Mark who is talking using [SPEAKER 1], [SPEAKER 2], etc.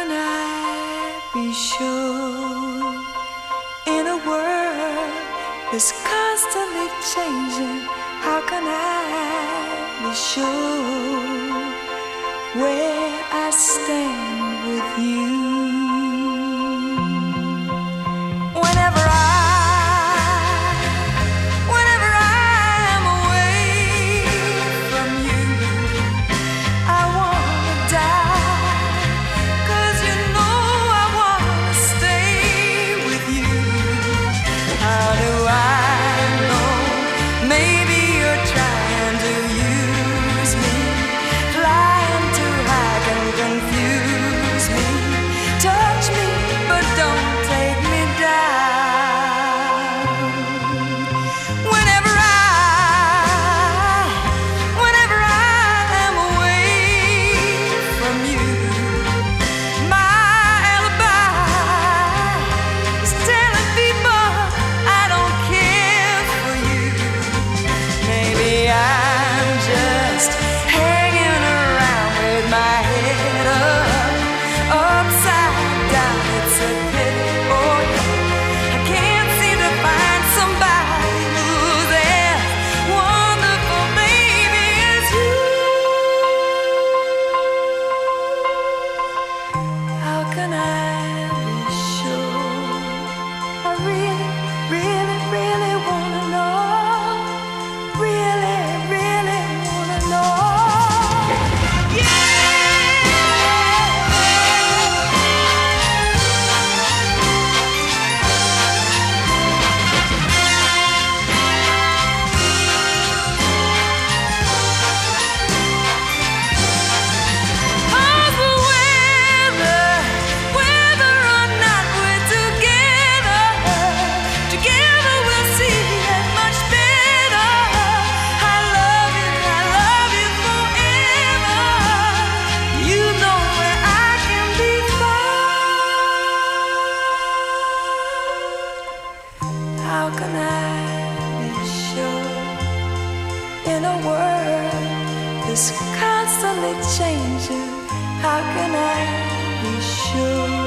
[SPEAKER 1] can I be sure in a world that's constantly changing? How can I be sure where I stand with you? Whenever I am away from you, I wanna die, 'cause you know I wanna stay with you. How do I know? Maybe you're trying to use me, flying too high can confuse me. Touch me, but don't take me down. Whenever I am away from you, my alibi is telling people I don't care for you. Maybe I'm just hanging around with my head up, upside down. It's a pity, oh yeah. I can't seem to find somebody who's as wonderful, baby, as you. How can I be sure? I really, really, really wanna know. Really, really wanna know. Yeah. Whether or not we're together we'll see it much better. I love you forever. You know where I can be found. How can I be sure in a world that's constantly changing? How can I be sure?